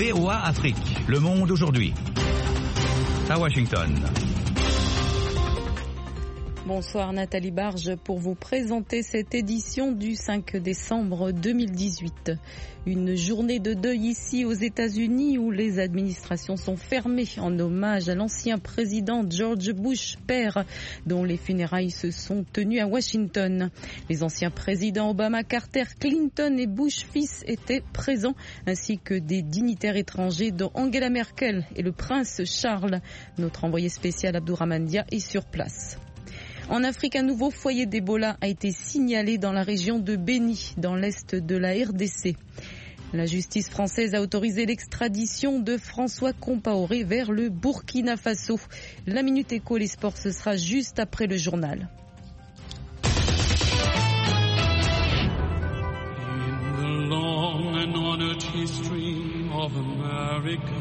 VOA Afrique, le monde aujourd'hui. À Washington. Bonsoir Nathalie Barge pour vous présenter cette édition du 5 décembre 2018. Une journée de deuil ici aux États-Unis où les administrations sont fermées en hommage à l'ancien président George Bush père dont les funérailles se sont tenues à Washington. Les anciens présidents Obama, Carter, Clinton et Bush fils étaient présents ainsi que des dignitaires étrangers dont Angela Merkel et le prince Charles. Notre envoyé spécial Abdourahmane Dia est sur place. En Afrique, un nouveau foyer d'Ebola a été signalé dans la région de Beni, dans l'est de la RDC. La justice française a autorisé l'extradition de François Compaoré vers le Burkina Faso. La Minute Éco, les sports, ce sera juste après le journal. In the long and honored history of America.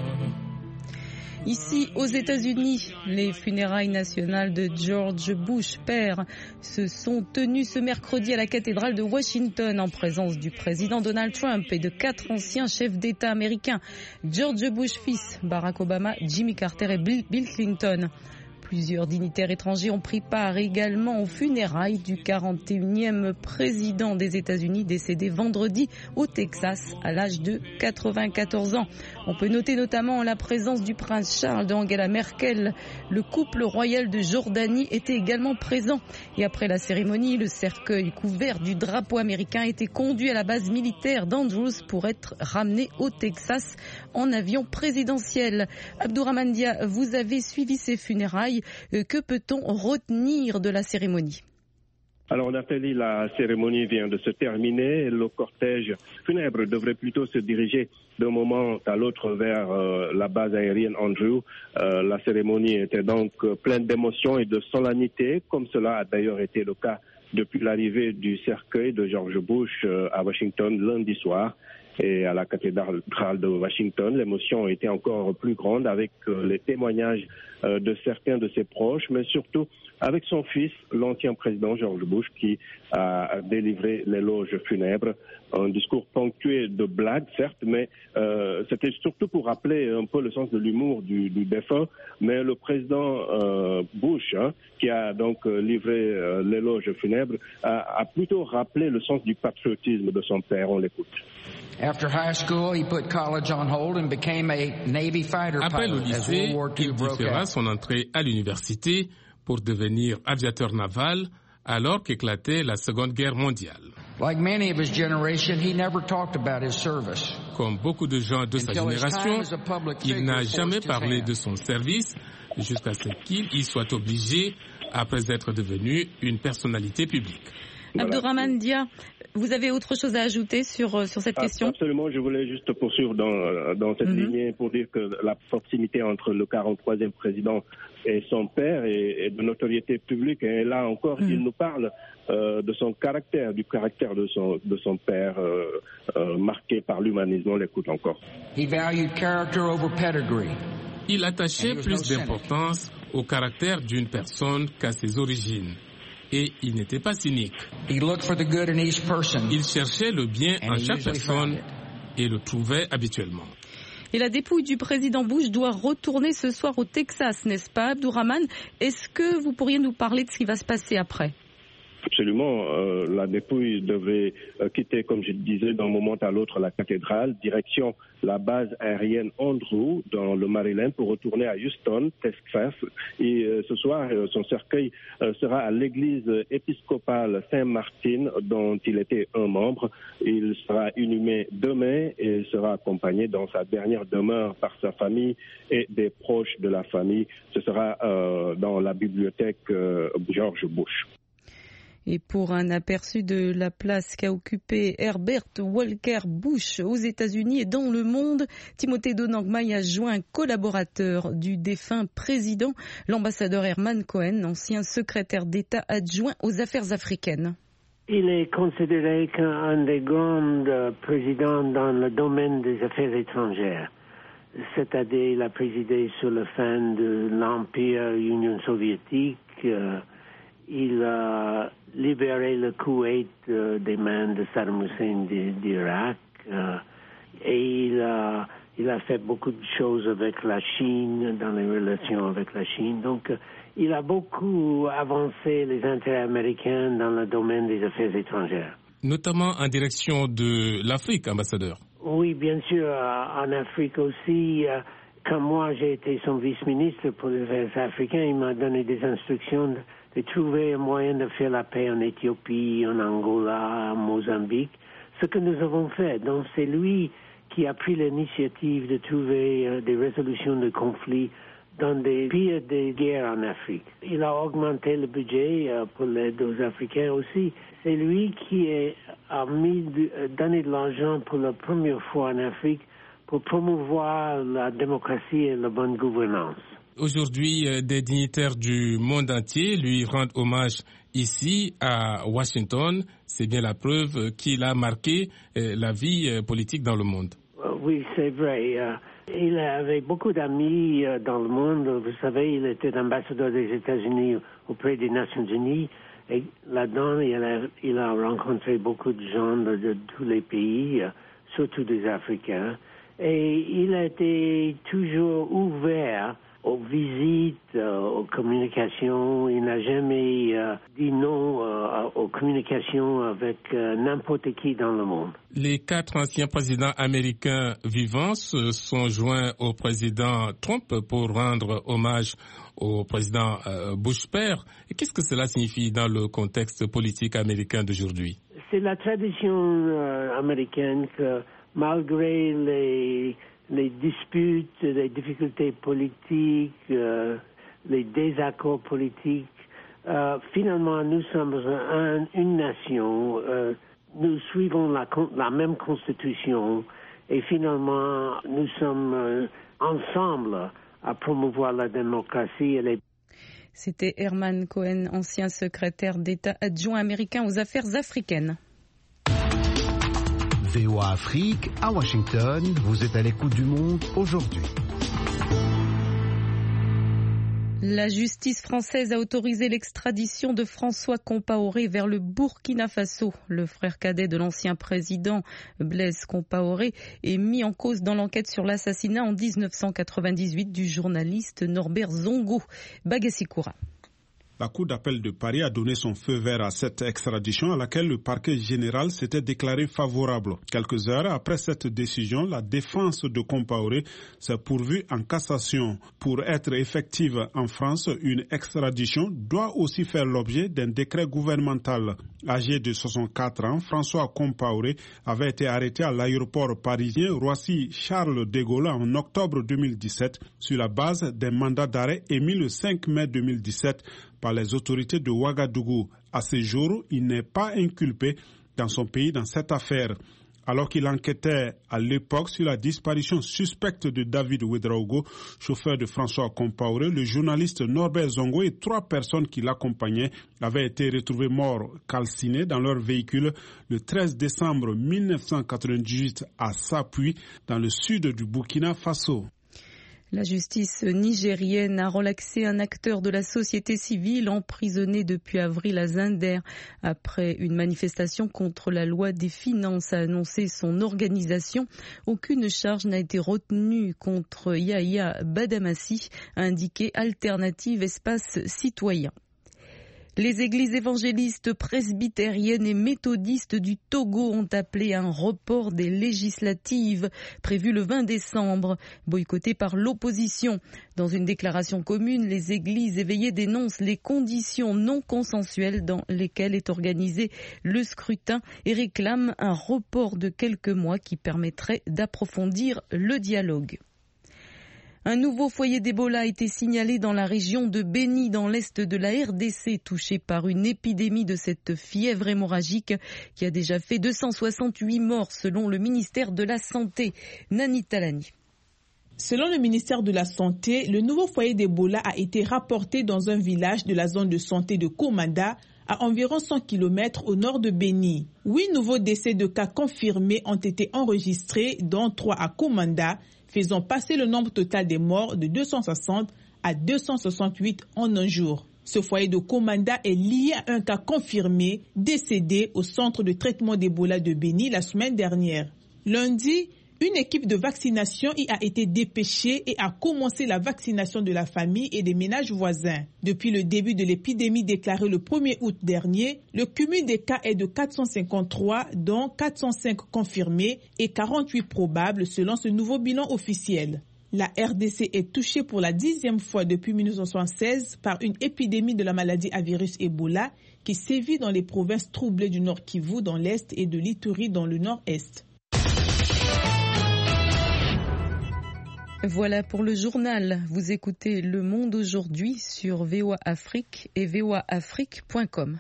Ici, aux États-Unis, les funérailles nationales de George Bush père se sont tenues ce mercredi à la cathédrale de Washington en présence du président Donald Trump et de 4 anciens chefs d'État américains, George Bush fils, Barack Obama, Jimmy Carter et Bill Clinton. Plusieurs dignitaires étrangers ont pris part également aux funérailles du 41e président des États-Unis décédé vendredi au Texas à l'âge de 94 ans. On peut noter notamment la présence du prince Charles d'Angela Merkel. Le couple royal de Jordanie était également présent. Et après la cérémonie, le cercueil couvert du drapeau américain a été conduit à la base militaire d'Andrews pour être ramené au Texas en avion présidentiel. Abdourahmane Dia, vous avez suivi ces funérailles. Que peut-on retenir de la cérémonie ? Alors Nathalie, la cérémonie vient de se terminer. Le cortège funèbre devrait plutôt se diriger d'un moment à l'autre vers la base aérienne Andrews. La cérémonie était donc pleine d'émotions et de solennité, comme cela a d'ailleurs été le cas depuis l'arrivée du cercueil de George Bush à Washington lundi soir. Et à la cathédrale de Washington, l'émotion était encore plus grande avec les témoignages de certains de ses proches, mais surtout avec son fils, l'ancien président George Bush, qui a délivré l'éloge funèbre. Un discours ponctué de blagues, certes, mais c'était surtout pour rappeler un peu le sens de l'humour du défunt. Mais le président Bush, qui a donc livré l'éloge funèbre, a plutôt rappelé le sens du patriotisme de son père. On l'écoute. Après le lycée, il différa son entrée à l'université pour devenir aviateur naval alors qu'éclatait la Seconde Guerre mondiale. Comme beaucoup de gens de sa génération, il n'a jamais parlé de son service jusqu'à ce qu'il y soit obligé après être devenu une personnalité publique. Abdourahmane Dia, vous avez autre chose à ajouter sur cette question ? Absolument, je voulais juste poursuivre dans cette lignée pour dire que la proximité entre le 43e président et son père est de notoriété publique. Et là encore, il nous parle de son caractère, du caractère de son père marqué par l'humanisme. On l'écoute encore. Il attachait plus d'importance au caractère d'une personne qu'à ses origines. Et il n'était pas cynique. Il cherchait le bien en chaque personne et le trouvait habituellement. Et la dépouille du président Bush doit retourner ce soir au Texas, n'est-ce pas, Abdourahmane ? Est-ce que vous pourriez nous parler de ce qui va se passer après ? Absolument. La dépouille devait quitter, comme je le disais, d'un moment à l'autre la cathédrale, direction la base aérienne Andrews dans le Maryland pour retourner à Houston, Texas. Et ce soir, son cercueil sera à l'église épiscopale Saint-Martin dont il était un membre. Il sera inhumé demain et sera accompagné dans sa dernière demeure par sa famille et des proches de la famille. Ce sera dans la bibliothèque George Bush. Et pour un aperçu de la place qu'a occupée Herbert Walker Bush aux États-Unis et dans le monde, Timothée Donangmaï a joint un collaborateur du défunt président, l'ambassadeur Herman Cohen, ancien secrétaire d'État adjoint aux affaires africaines. Il est considéré qu'un des grands présidents dans le domaine des affaires étrangères. C'est-à-dire, il a présidé sur la fin de l'Empire Union soviétique. Il a libéré le Koweït des mains de Saddam Hussein d'Irak et il a Il a fait beaucoup de choses avec la Chine, dans les relations avec la Chine. Donc, il a beaucoup avancé les intérêts américains dans le domaine des affaires étrangères. Notamment en direction de l'Afrique, ambassadeur. Oui, bien sûr, en Afrique aussi. Quand moi, j'ai été son vice-ministre pour les affaires africaines, il m'a donné des instructions de trouver un moyen de faire la paix en Éthiopie, en Angola, en Mozambique. Ce que nous avons fait. Donc, c'est lui qui a pris l'initiative de trouver des résolutions de conflits dans des pires des guerres en Afrique. Il a augmenté le budget pour l'aide aux Africains aussi. C'est lui qui a donné de l'argent pour la première fois en Afrique pour promouvoir la démocratie et la bonne gouvernance. Aujourd'hui, des dignitaires du monde entier lui rendent hommage ici à Washington. C'est bien la preuve qu'il a marqué la vie politique dans le monde. Oui, c'est vrai. Il avait beaucoup d'amis dans le monde. Vous savez, il était ambassadeur des États-Unis auprès des Nations Unies. Et là-dedans, il a rencontré beaucoup de gens de tous les pays, surtout des Africains. Et il a été toujours ouvert aux visites, aux communications. Il n'a jamais dit non aux communications avec n'importe qui dans le monde. Les 4 anciens présidents américains vivants se sont joints au président Trump pour rendre hommage au président Bush père. Et qu'est-ce que cela signifie dans le contexte politique américain d'aujourd'hui? C'est la tradition américaine que malgré les disputes, les difficultés politiques, les désaccords politiques, finalement nous sommes une nation, nous suivons la même constitution et finalement nous sommes ensemble à promouvoir la démocratie et les... C'était Herman Cohen, ancien secrétaire d'État adjoint américain aux affaires africaines. VOA Afrique, à Washington, vous êtes à l'écoute du monde aujourd'hui. La justice française a autorisé l'extradition de François Compaoré vers le Burkina Faso. Le frère cadet de l'ancien président Blaise Compaoré est mis en cause dans l'enquête sur l'assassinat en 1998 du journaliste Norbert Zongo. Bagassi-Koura. La Cour d'appel de Paris a donné son feu vert à cette extradition à laquelle le parquet général s'était déclaré favorable. Quelques heures après cette décision, la défense de Compaoré s'est pourvue en cassation. Pour être effective en France, une extradition doit aussi faire l'objet d'un décret gouvernemental. Âgé de 64 ans, François Compaoré avait été arrêté à l'aéroport parisien Roissy-Charles de Gaulle en octobre 2017 sur la base d'un mandat d'arrêt émis le 5 mai 2017 par les autorités de Ouagadougou. À ce jour, il n'est pas inculpé dans son pays dans cette affaire. Alors qu'il enquêtait à l'époque sur la disparition suspecte de David Ouedraogo, chauffeur de François Compaoré, le journaliste Norbert Zongo et 3 personnes qui l'accompagnaient avaient été retrouvés morts calcinés dans leur véhicule le 13 décembre 1998 à Sapuy, dans le sud du Burkina Faso. La justice nigérienne a relaxé un acteur de la société civile emprisonné depuis avril à Zinder. Après une manifestation contre la loi des finances, a annoncé son organisation. Aucune charge n'a été retenue contre Yahya Badamassi, a indiqué Alternative Espace Citoyen. Les églises évangélistes presbytériennes et méthodistes du Togo ont appelé à un report des législatives prévues le 20 décembre, boycottées par l'opposition. Dans une déclaration commune, les églises éveillées dénoncent les conditions non consensuelles dans lesquelles est organisé le scrutin et réclament un report de quelques mois qui permettrait d'approfondir le dialogue. Un nouveau foyer d'Ebola a été signalé dans la région de Beni, dans l'est de la RDC, touché par une épidémie de cette fièvre hémorragique qui a déjà fait 268 morts selon le ministère de la Santé. Nani Talani. Selon le ministère de la Santé, le nouveau foyer d'Ebola a été rapporté dans un village de la zone de santé de Komanda, à environ 100 km au nord de Beni. 8 nouveaux décès de cas confirmés ont été enregistrés, dont 3 à Komanda, faisant passer le nombre total des morts de 260 à 268 en un jour. Ce foyer de Komanda est lié à un cas confirmé décédé au centre de traitement d'Ebola de Beni la semaine dernière. Lundi, Une équipe de vaccination y a été dépêchée et a commencé la vaccination de la famille et des ménages voisins. Depuis le début de l'épidémie déclarée le 1er août dernier, le cumul des cas est de 453, dont 405 confirmés et 48 probables selon ce nouveau bilan officiel. La RDC est touchée pour la 10e fois depuis 1976 par une épidémie de la maladie à virus Ebola qui sévit dans les provinces troublées du Nord Kivu dans l'Est et de l'Ituri dans le Nord-Est. Voilà pour le journal. Vous écoutez Le Monde aujourd'hui sur VOA Afrique et voaafrique.com.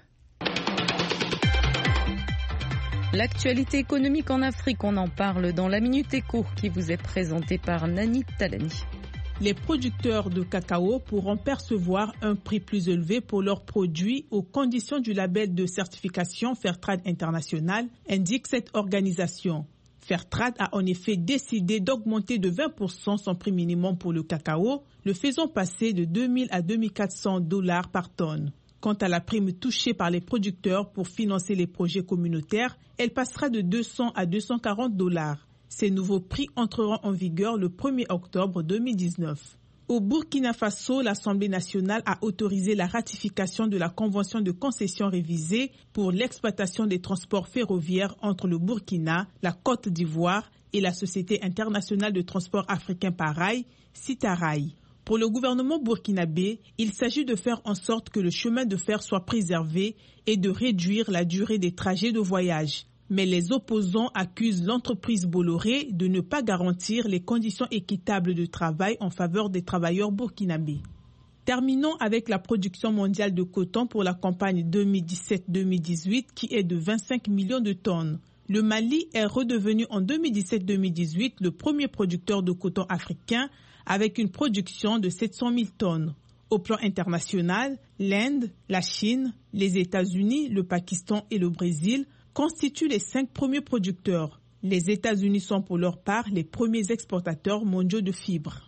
L'actualité économique en Afrique, on en parle dans la Minute Éco qui vous est présentée par Nani Talani. Les producteurs de cacao pourront percevoir un prix plus élevé pour leurs produits aux conditions du label de certification Fairtrade International, indique cette organisation. Fairtrade a en effet décidé d'augmenter de 20% son prix minimum pour le cacao, le faisant passer de 2000 à 2400 $ par tonne. Quant à la prime touchée par les producteurs pour financer les projets communautaires, elle passera de 200 à 240 $. Ces nouveaux prix entreront en vigueur le 1er octobre 2019. Au Burkina Faso, l'Assemblée nationale a autorisé la ratification de la convention de concession révisée pour l'exploitation des transports ferroviaires entre le Burkina, la Côte d'Ivoire et la Société internationale de transport africain par rail, Citarail. Pour le gouvernement burkinabé, il s'agit de faire en sorte que le chemin de fer soit préservé et de réduire la durée des trajets de voyage. Mais les opposants accusent l'entreprise Bolloré de ne pas garantir les conditions équitables de travail en faveur des travailleurs burkinabés. Terminons avec la production mondiale de coton pour la campagne 2017-2018 qui est de 25 millions de tonnes. Le Mali est redevenu en 2017-2018 le premier producteur de coton africain avec une production de 700 000 tonnes. Au plan international, l'Inde, la Chine, les États-Unis, le Pakistan et le Brésil constituent les 5 premiers producteurs. Les États-Unis sont pour leur part les premiers exportateurs mondiaux de fibres.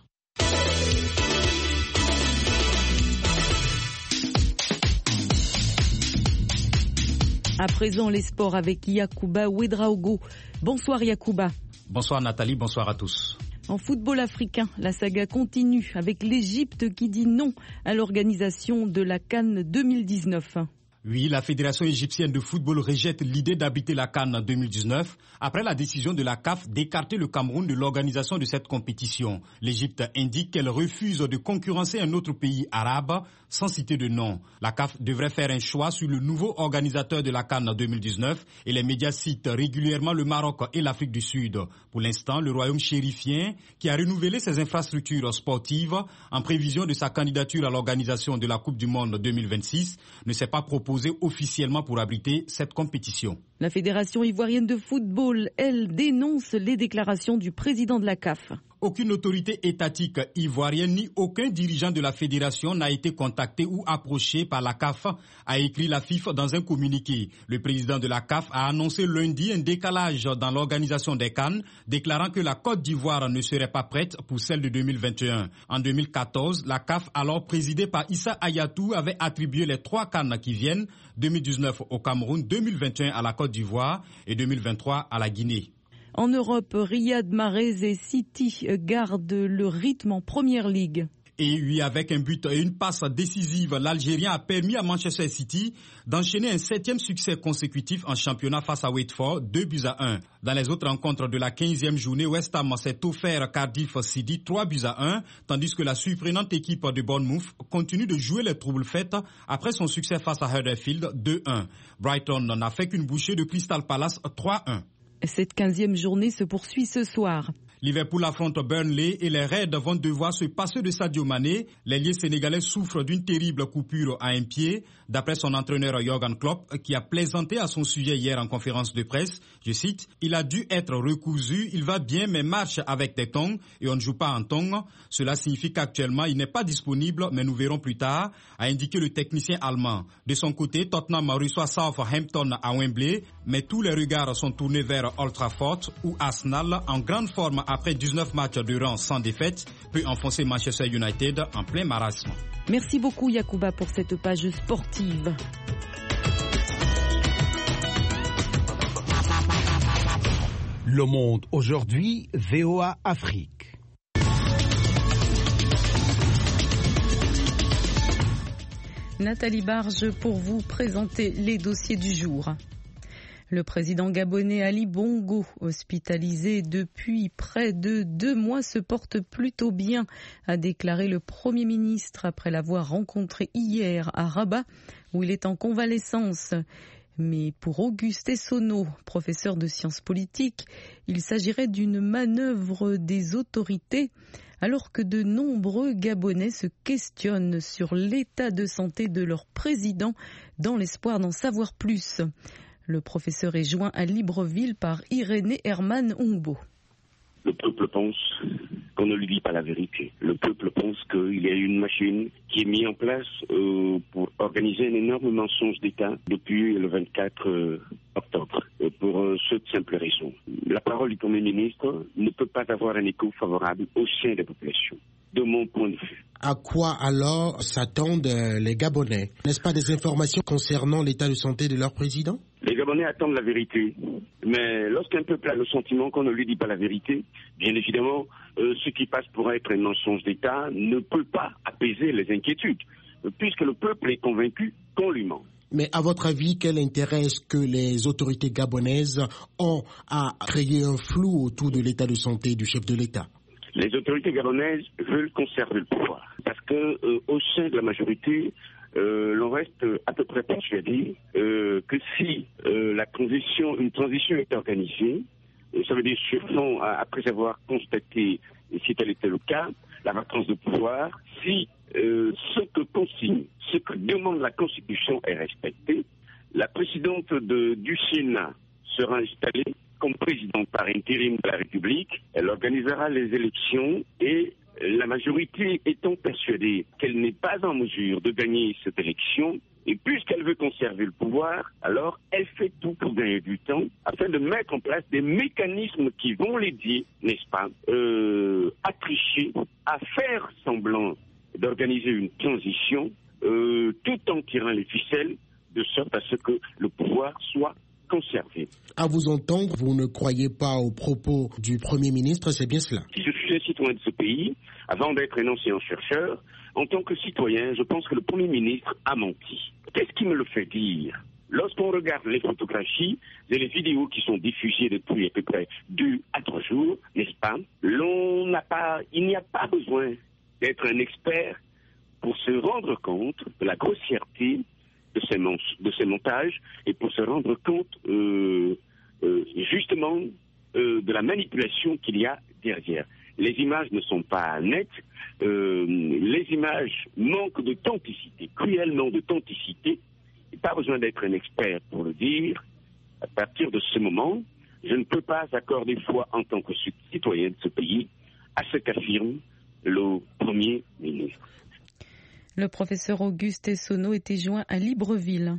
À présent, les sports avec Yacouba Ouedraogo. Bonsoir Yacouba. Bonsoir Nathalie, bonsoir à tous. En football africain, la saga continue avec l'Égypte qui dit non à l'organisation de la CAN 2019. Oui, la Fédération égyptienne de football rejette l'idée d'habiter la CAN en 2019 après la décision de la CAF d'écarter le Cameroun de l'organisation de cette compétition. L'Égypte indique qu'elle refuse de concurrencer un autre pays arabe sans citer de nom. La CAF devrait faire un choix sur le nouveau organisateur de la CAN en 2019 et les médias citent régulièrement le Maroc et l'Afrique du Sud. Pour l'instant, le royaume chérifien, qui a renouvelé ses infrastructures sportives en prévision de sa candidature à l'organisation de la Coupe du Monde 2026, ne s'est pas proposé officiellement pour abriter cette compétition. La Fédération ivoirienne de football, elle, dénonce les déclarations du président de la CAF. Aucune autorité étatique ivoirienne ni aucun dirigeant de la fédération n'a été contacté ou approché par la CAF, a écrit la FIFA dans un communiqué. Le président de la CAF a annoncé lundi un décalage dans l'organisation des CAN, déclarant que la Côte d'Ivoire ne serait pas prête pour celle de 2021. En 2014, la CAF, alors présidée par Issa Hayatou, avait attribué les 3 CAN qui viennent, 2019 au Cameroun, 2021 à la Côte d'Ivoire et 2023 à la Guinée. En Europe, Riyad Mahrez et City gardent le rythme en Première Ligue. Et oui, avec un but et une passe décisive, l'Algérien a permis à Manchester City d'enchaîner un 7e succès consécutif en championnat face à Watford, 2-1. Dans les autres rencontres de la 15e journée, West Ham s'est offert Cardiff City 3-1, tandis que la surprenante équipe de Bournemouth continue de jouer les troubles faites après son succès face à Huddersfield 2-1. Brighton n'a fait qu'une bouchée de Crystal Palace 3-1. Cette 15e journée se poursuit ce soir. Liverpool affronte Burnley et les Reds vont devoir se passer de Sadio Mané. L'ailier sénégalais souffre d'une terrible coupure à un pied, d'après son entraîneur Jürgen Klopp, qui a plaisanté à son sujet hier en conférence de presse. Je cite, « Il a dû être recousu, il va bien mais marche avec des tongs et on ne joue pas en tongs. Cela signifie qu'actuellement il n'est pas disponible, mais nous verrons plus tard », a indiqué le technicien allemand. De son côté, Tottenham reçoit Southampton à Wembley, mais tous les regards sont tournés vers Old Trafford, où Arsenal, en grande forme après 19 matchs de rang sans défaite, peut enfoncer Manchester United en plein marasme. Merci beaucoup Yacouba pour cette page sportive. Le Monde aujourd'hui, VOA Afrique. Nathalie Barge pour vous présenter les dossiers du jour. Le président gabonais Ali Bongo, hospitalisé depuis près de 2 mois, se porte plutôt bien, a déclaré le Premier ministre après l'avoir rencontré hier à Rabat, où il est en convalescence. Mais pour Auguste Essonneau, professeur de sciences politiques, il s'agirait d'une manœuvre des autorités, alors que de nombreux Gabonais se questionnent sur l'état de santé de leur président dans l'espoir d'en savoir plus. Le professeur est joint à Libreville par Irénée Herman Ungbo. Le peuple pense qu'on ne lui dit pas la vérité. Le peuple pense qu'il y a une machine qui est mise en place pour organiser un énorme mensonge d'État depuis le 24 octobre. Pour cette simple raison. La parole du Premier ministre ne peut pas avoir un écho favorable au sein des populations, de mon point de vue. À quoi alors s'attendent les Gabonais? N'est-ce pas des informations concernant l'état de santé de leur président? Les Gabonais attendent la vérité. Mais lorsqu'un peuple a le sentiment qu'on ne lui dit pas la vérité, bien évidemment, ce qui passe pour être un mensonge d'État ne peut pas apaiser les inquiétudes, puisque le peuple est convaincu qu'on lui ment. Mais à votre avis, quel intérêt est-ce que les autorités gabonaises ont à créer un flou autour de l'état de santé du chef de l'État? Les autorités gabonaises veulent conserver le pouvoir, parce que au sein de la majorité, l'on reste à peu près persuadé que si une transition est organisée, ça veut dire surtout après avoir constaté, si tel était le cas, la vacance de pouvoir, si ce que demande la Constitution est respecté, la présidente du Sénat sera installée comme présidente par intérim de la République. Elle organisera les élections et la majorité étant persuadée qu'elle n'est pas en mesure de gagner cette élection, et puisqu'elle veut conserver le pouvoir, alors elle fait tout pour gagner du temps afin de mettre en place des mécanismes qui vont l'aider, n'est-ce pas, à tricher, à faire semblant d'organiser une transition tout en tirant les ficelles de sorte à ce que le pouvoir soit conservé. À vous entendre, vous ne croyez pas aux propos du Premier ministre, c'est bien cela? Si je suis un citoyen de ce pays, avant d'être un ancien chercheur, en tant que citoyen, je pense que le Premier ministre a menti. Qu'est-ce qui me le fait dire? Lorsqu'on regarde les photographies et les vidéos qui sont diffusées depuis à peu près 2 à 3 jours, n'est-ce pas, il n'y a pas besoin d'être un expert pour se rendre compte de la grossièreté de ces montages et pour se rendre compte justement de la manipulation qu'il y a derrière. Les images ne sont pas nettes, les images manquent d'authenticité, cruellement d'authenticité. Il n'y a pas besoin d'être un expert pour le dire. À partir de ce moment, je ne peux pas accorder foi en tant que citoyen de ce pays à ce qu'affirme le Premier ministre. Le professeur Auguste Essonneau était joint à Libreville.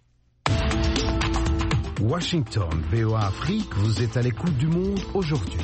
Washington, VOA Afrique, vous êtes à l'écoute du monde aujourd'hui.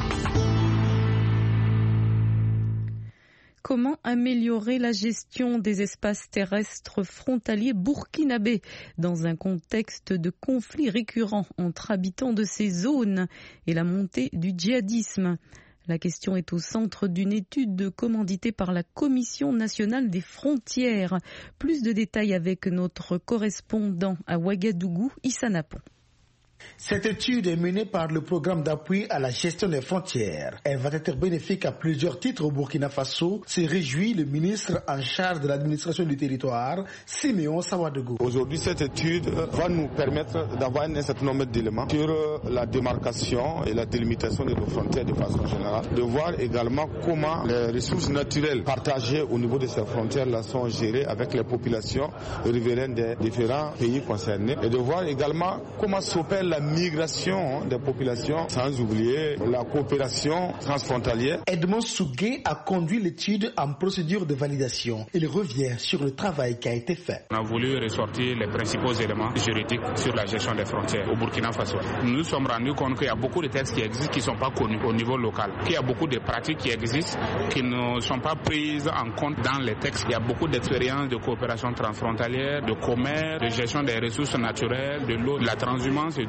Comment améliorer la gestion des espaces terrestres frontaliers burkinabés dans un contexte de conflits récurrents entre habitants de ces zones et la montée du djihadisme? La question est au centre d'une étude commanditée par la Commission nationale des frontières. Plus de détails avec notre correspondant à Ouagadougou, Issa Napon. Cette étude est menée par le programme d'appui à la gestion des frontières. Elle va être bénéfique à plusieurs titres au Burkina Faso, se réjouit le ministre en charge de l'administration du territoire, Siméon Sawadougou. Aujourd'hui, cette étude va nous permettre d'avoir un certain nombre d'éléments sur la démarcation et la délimitation de nos frontières de façon générale, de voir également comment les ressources naturelles partagées au niveau de ces frontières-là sont gérées avec les populations riveraines des différents pays concernés, et de voir également comment s'opère la migration des populations, sans oublier la coopération transfrontalière. Edmond Sougué a conduit l'étude en procédure de validation. Il revient sur le travail qui a été fait. On a voulu ressortir les principaux éléments juridiques sur la gestion des frontières au Burkina Faso. Nous nous sommes rendus compte qu'il y a beaucoup de textes qui existent qui ne sont pas connus au niveau local, qu'il y a beaucoup de pratiques qui existent qui ne sont pas prises en compte dans les textes. Il y a beaucoup d'expériences de coopération transfrontalière, de commerce, de gestion des ressources naturelles, de l'eau, de la transhumance et tout,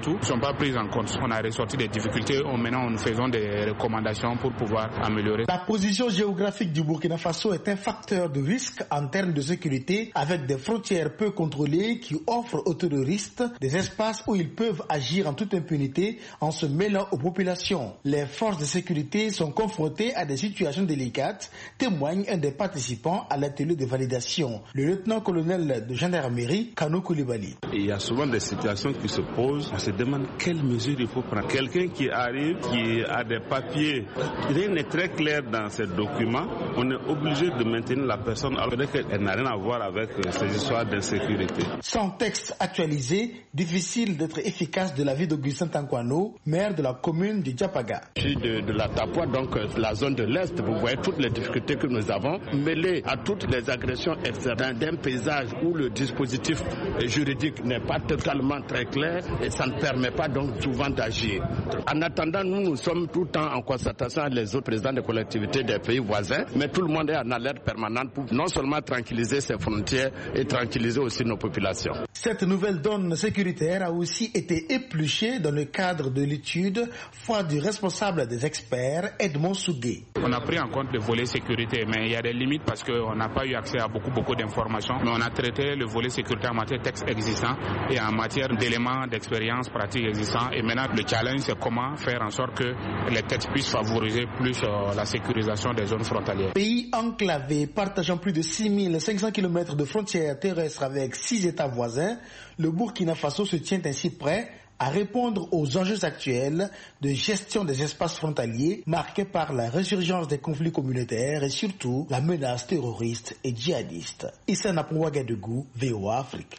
partout ne sont pas prises en compte. On a ressorti des difficultés, maintenant nous faisons des recommandations pour pouvoir améliorer. La position géographique du Burkina Faso est un facteur de risque en termes de sécurité, avec des frontières peu contrôlées qui offrent aux terroristes des espaces où ils peuvent agir en toute impunité en se mêlant aux populations. Les forces de sécurité sont confrontées à des situations délicates, témoigne un des participants à l'atelier de validation, le lieutenant-colonel de gendarmerie Kano Koulibaly. Il y a souvent des situations qui se posent, on se demande quelles mesures il faut prendre. Quelqu'un qui arrive, qui a des papiers, rien n'est très clair dans ces documents, on est obligé de maintenir la personne alors qu'elle n'a rien à voir avec ces histoires d'insécurité. Sans texte actualisé, difficile d'être efficace de l'avis d'Augustin Tankwano, maire de la commune de Diapaga. Je suis de la Tapua, donc la zone de l'Est, vous voyez toutes les difficultés que nous avons, mêlées à toutes les agressions externes d'un paysage où le dispositif juridique n'est pas totalement très clair et ça ne permet pas donc souvent d'agir. En attendant, nous sommes tout le temps en concertation avec les autres présidents des collectivités des pays voisins, mais tout le monde est en alerte permanente pour non seulement tranquilliser ses frontières et tranquilliser aussi nos populations. Cette nouvelle donne sécuritaire a aussi été épluchée dans le cadre de l'étude foi du responsable des experts, Edmond Sougué. On a pris en compte le volet sécurité, mais il y a des limites parce qu'on n'a pas eu accès à beaucoup d'informations. Mais on a traité le volet sécurité en matière de textes existants et en matière d'éléments d'expérience pratique existants. Et maintenant, le challenge, c'est comment faire en sorte que les textes puissent favoriser plus la sécurisation des zones frontalières. Pays enclavé, partageant plus de 6500 km de frontières terrestres avec 6 États voisins, le Burkina Faso se tient ainsi prêt à répondre aux enjeux actuels de gestion des espaces frontaliers marqués par la résurgence des conflits communautaires et surtout la menace terroriste et djihadiste. Issa Napouagadougou, VOA Afrique.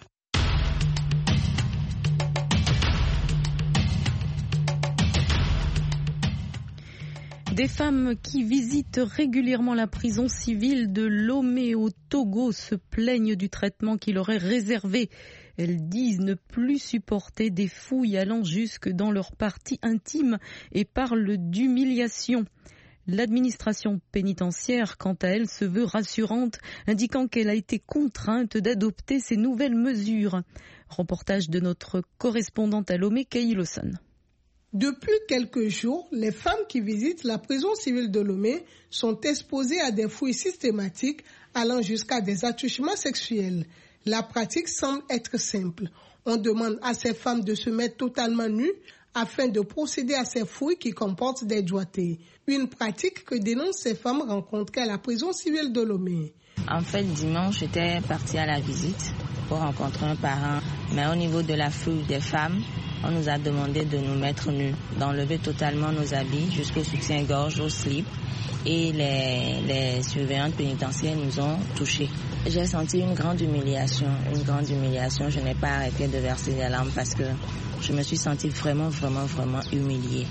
Des femmes qui visitent régulièrement la prison civile de Lomé au Togo se plaignent du traitement qui leur est réservé. Elles disent ne plus supporter des fouilles allant jusque dans leurs parties intimes et parlent d'humiliation. L'administration pénitentiaire, quant à elle, se veut rassurante, indiquant qu'elle a été contrainte d'adopter ces nouvelles mesures. Reportage de notre correspondante à Lomé, Kay Lawson. Depuis quelques jours, les femmes qui visitent la prison civile de Lomé sont exposées à des fouilles systématiques allant jusqu'à des attouchements sexuels. La pratique semble être simple. On demande à ces femmes de se mettre totalement nues afin de procéder à ces fouilles qui comportent des doigtés. Une pratique que dénoncent ces femmes rencontrées à la prison civile de Lomé. En fait, dimanche, j'étais partie à la visite pour rencontrer un parent. Mais au niveau de la fouille des femmes, on nous a demandé de nous mettre nus, d'enlever totalement nos habits jusqu'au soutien-gorge, au slip. Et les surveillantes pénitentiaires nous ont touchés. J'ai senti une grande humiliation. Je n'ai pas arrêté de verser des larmes parce que je me suis sentie vraiment humiliée.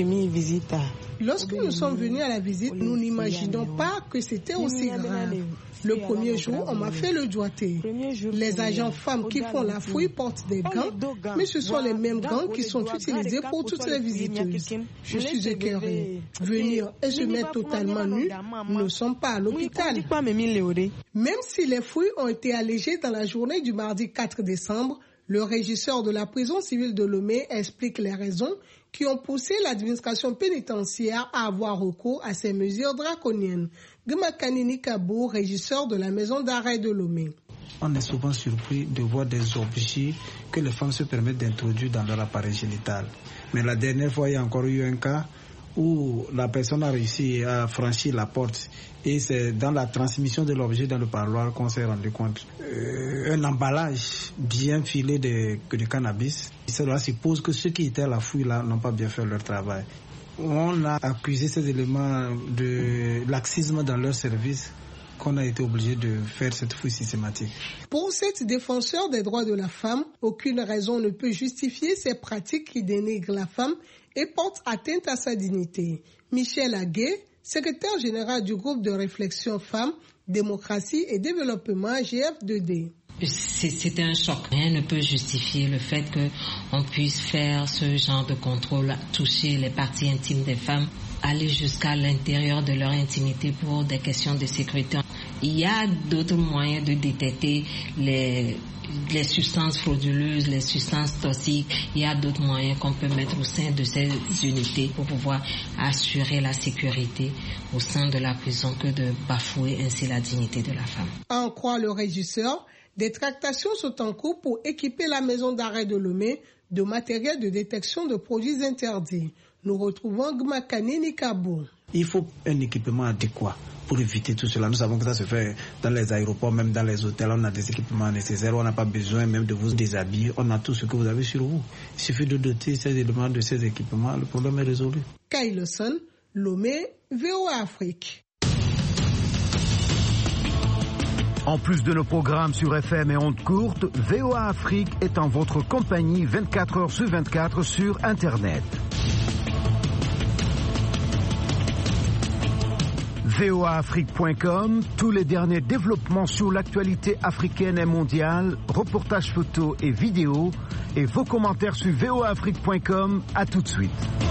Lorsque nous sommes venus à la visite, nous n'imaginons pas que c'était aussi grave. Le premier jour, on m'a fait le doigté. Les agents femmes qui font la fouille portent des gants, mais ce sont les mêmes gants qui sont utilisés pour toutes les visiteuses. Je suis écœurée. Venir et se mettre totalement nus, nous ne sommes pas à l'hôpital. Même si les fouilles ont été allégées dans la journée du mardi 4 décembre, le régisseur de la prison civile de Lomé explique les raisons qui ont poussé l'administration pénitentiaire à avoir recours à ces mesures draconiennes. Gumakanini Kabou, régisseur de la maison d'arrêt de Lomé. On est souvent surpris de voir des objets que les femmes se permettent d'introduire dans leur appareil génital. Mais la dernière fois, il y a encore eu un cas où la personne a réussi à franchir la porte et c'est dans la transmission de l'objet dans le parloir qu'on s'est rendu compte. Un emballage bien filé de cannabis. Cela suppose que ceux qui étaient à la fouille là n'ont pas bien fait leur travail. On a accusé ces éléments de laxisme dans leur service qu'on a été obligé de faire cette fouille systématique. Pour cette défenseur des droits de la femme, aucune raison ne peut justifier ces pratiques qui dénigrent la femme et portent atteinte à sa dignité. Michel Aguet, secrétaire général du groupe de réflexion Femmes, Démocratie et Développement GF2D. C'est un choc. Rien ne peut justifier le fait qu'on puisse faire ce genre de contrôle, toucher les parties intimes des femmes, aller jusqu'à l'intérieur de leur intimité pour des questions de sécurité. Il y a d'autres moyens de détecter les substances frauduleuses, les substances toxiques. Il y a d'autres moyens qu'on peut mettre au sein de ces unités pour pouvoir assurer la sécurité au sein de la prison que de bafouer ainsi la dignité de la femme. À en croire le régisseur, des tractations sont en cours pour équiper la maison d'arrêt de Lomé de matériel de détection de produits interdits. Nous retrouvons Gmakane Nikabo. Il faut un équipement adéquat pour éviter tout cela. Nous savons que ça se fait dans les aéroports, même dans les hôtels. On a des équipements nécessaires. On n'a pas besoin même de vous déshabiller. On a tout ce que vous avez sur vous. Il suffit de doter ces éléments de ces équipements. Le problème est résolu. Kailoson, Lomé, VOA Afrique. En plus de nos programmes sur FM et ondes courtes, VOA Afrique est en votre compagnie 24 heures sur 24 sur Internet. voaafrique.com, tous les derniers développements sur l'actualité africaine et mondiale, reportages photos et vidéos, et vos commentaires sur voaafrique.com. À tout de suite.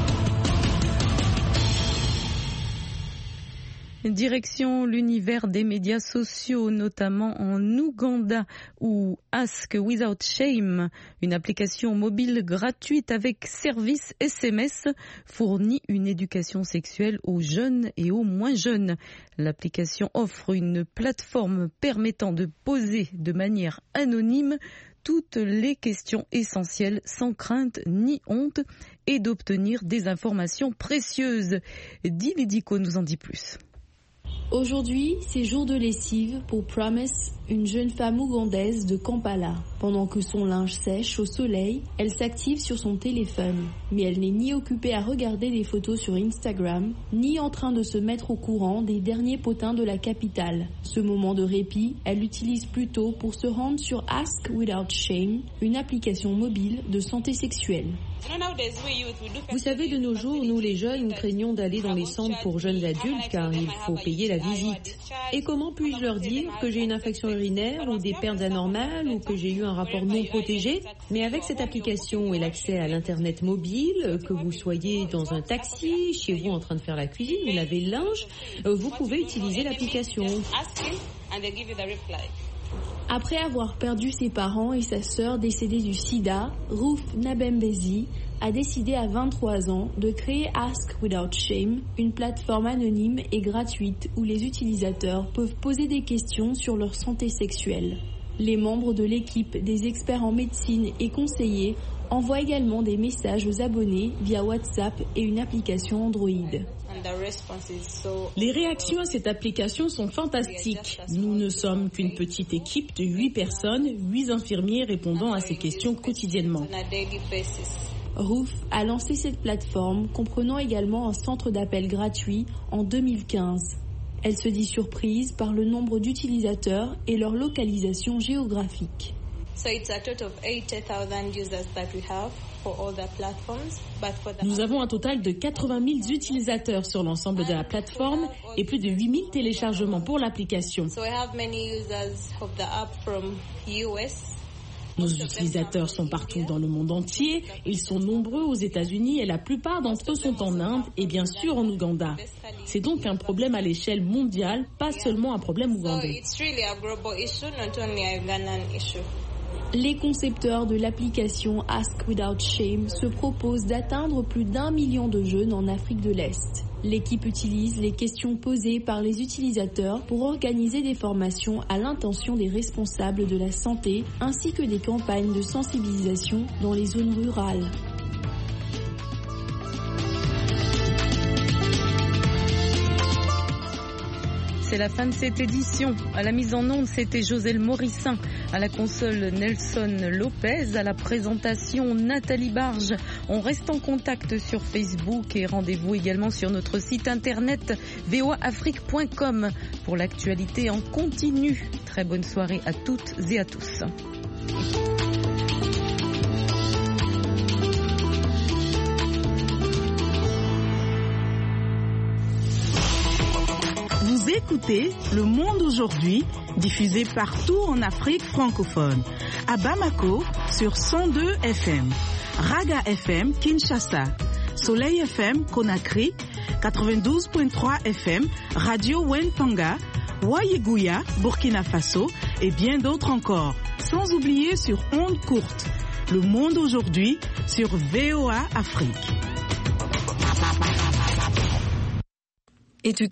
Direction l'univers des médias sociaux, notamment en Ouganda, où Ask Without Shame, une application mobile gratuite avec service SMS, fournit une éducation sexuelle aux jeunes et aux moins jeunes. L'application offre une plateforme permettant de poser de manière anonyme toutes les questions essentielles sans crainte ni honte et d'obtenir des informations précieuses. Dili Diko nous en dit plus. Aujourd'hui, c'est jour de lessive pour Promise, une jeune femme ougandaise de Kampala. Pendant que son linge sèche au soleil, elle s'active sur son téléphone. Mais elle n'est ni occupée à regarder des photos sur Instagram, ni en train de se mettre au courant des derniers potins de la capitale. Ce moment de répit, elle l'utilise plutôt pour se rendre sur Ask Without Shame, une application mobile de santé sexuelle. Vous savez, de nos jours, nous les jeunes, nous craignons d'aller dans les centres pour jeunes adultes car il faut payer la visite. Et comment puis-je leur dire que j'ai une infection urinaire ou des pertes anormales ou que j'ai eu un rapport non protégé? Mais avec cette application et l'accès à l'internet mobile, que vous soyez dans un taxi, chez vous en train de faire la cuisine ou laver le linge, vous pouvez utiliser l'application. Après avoir perdu ses parents et sa sœur décédée du sida, Ruth Nabembezi a décidé à 23 ans de créer Ask Without Shame, une plateforme anonyme et gratuite où les utilisateurs peuvent poser des questions sur leur santé sexuelle. Les membres de l'équipe, des experts en médecine et conseillers envoient également des messages aux abonnés via WhatsApp et une application Android. Les réactions à cette application sont fantastiques. Nous ne sommes qu'une petite équipe de 8 personnes, 8 infirmiers répondant à ces questions quotidiennement. Ruth a lancé cette plateforme, comprenant également un centre d'appel gratuit en 2015. Elle se dit surprise par le nombre d'utilisateurs et leur localisation géographique. Nous avons un total de 80 000 utilisateurs sur l'ensemble de la plateforme et plus de 8 000 téléchargements pour l'application. Nos utilisateurs sont partout dans le monde entier. Ils sont nombreux aux États-Unis et la plupart d'entre eux sont en Inde et bien sûr en Ouganda. C'est donc un problème à l'échelle mondiale, pas seulement un problème ougandais. Les concepteurs de l'application Ask Without Shame se proposent d'atteindre plus d'1 million de jeunes en Afrique de l'Est. L'équipe utilise les questions posées par les utilisateurs pour organiser des formations à l'intention des responsables de la santé ainsi que des campagnes de sensibilisation dans les zones rurales. C'est la fin de cette édition. À la mise en onde, c'était Joselle Morissin. À la console, Nelson Lopez. À la présentation, Nathalie Barge. On reste en contact sur Facebook et rendez-vous également sur notre site internet voaafrique.com pour l'actualité en continu. Très bonne soirée à toutes et à tous. Vous écoutez Le Monde aujourd'hui, diffusé partout en Afrique francophone. À Bamako, sur 102 FM. Raga FM, Kinshasa. Soleil FM, Conakry. 92.3 FM, Radio Wentanga. Ouaïgouya, Burkina Faso et bien d'autres encore. Sans oublier sur ondes courtes. Le monde aujourd'hui sur VOA Afrique. Et tout